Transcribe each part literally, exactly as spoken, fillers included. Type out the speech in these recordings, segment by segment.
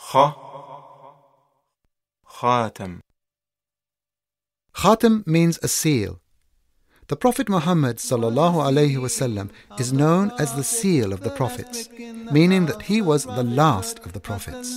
خ خاتم. Khatam means a seal. The Prophet Muhammad sallallahu alaihi wasallam is known as the seal of the prophets, meaning that he was the last of the prophets.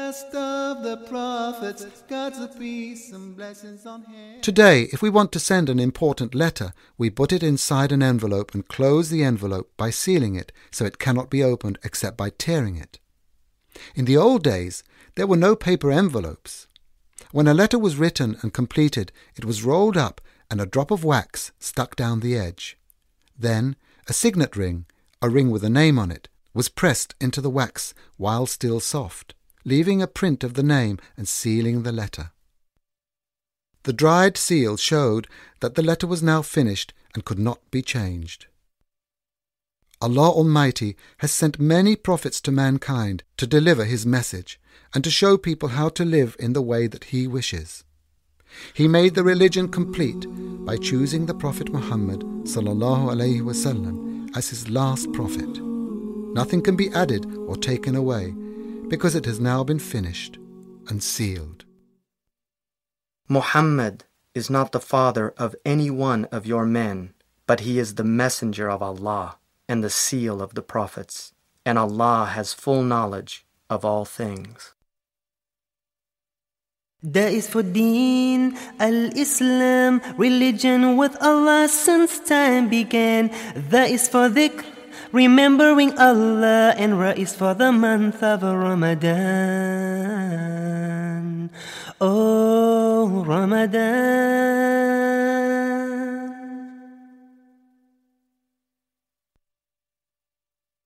Today, if we want to send an important letter, we put it inside an envelope and close the envelope by sealing it so it cannot be opened except by tearing it. In the old days, there were no paper envelopes. When a letter was written and completed, it was rolled up and a drop of wax stuck down the edge. Then a signet ring, a ring with a name on it, was pressed into the wax while still soft, leaving a print of the name and sealing the letter. The dried seal showed that the letter was now finished and could not be changed. Allah Almighty has sent many prophets to mankind to deliver His message and to show people how to live in the way that He wishes. He made the religion complete by choosing the Prophet Muhammad sallallahu alaihi wasallam as his last prophet. Nothing can be added or taken away because it has now been finished and sealed. Muhammad is not the father of any one of your men, but he is the messenger of Allah and the seal of the prophets, and Allah has full knowledge of all things. That is for Deen al-Islam, religion with Allah since time began. That is for dhikr, remembering Allah, and Ra is for the month of Ramadan. Oh, Ramadan.